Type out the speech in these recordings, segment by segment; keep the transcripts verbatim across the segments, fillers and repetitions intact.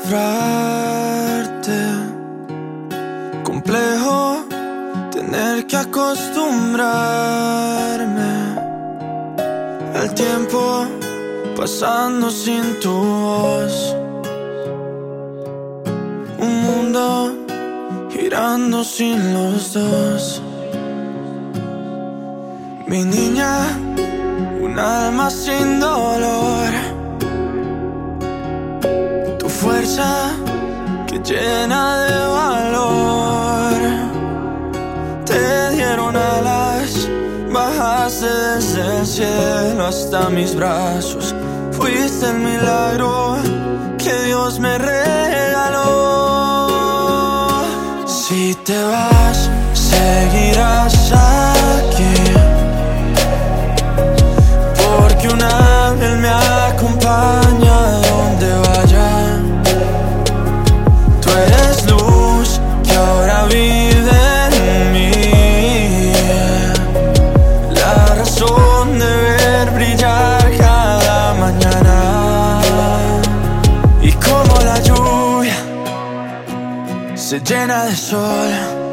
descifrarte. Complejo tener que acostumbrarme al tiempo pasando sin tu voz. Un mundo girando sin los dos. Mi niña, un alma sin dolor. Tu fuerza que llena de valor. Te dieron alas, bajaste desde el cielo hasta mis brazos. Fuiste el milagro que Dios me regaló. Si te vas, seguirás aquí, porque un ángel me acompaña donde vaya. Tú eres luz que ahora vive en mí, la razón de ver brillar cada mañana. Y como la lluvia se llena de sol,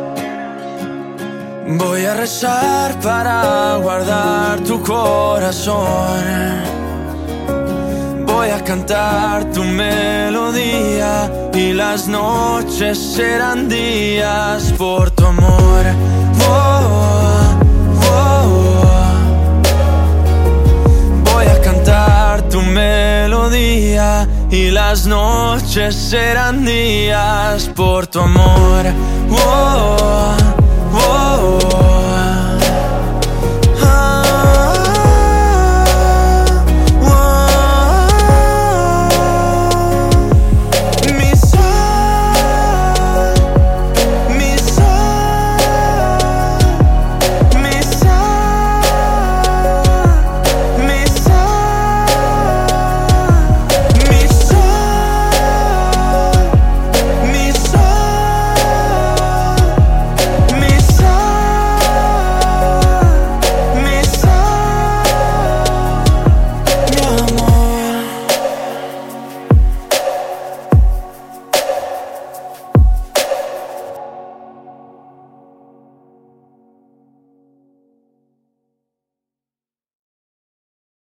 voy a rezar para guardar tu corazón. Voy a cantar tu melodía y las noches serán días por tu amor. Oh, oh, oh. Voy a cantar tu melodía y las noches serán días por tu amor. Oh, oh, oh.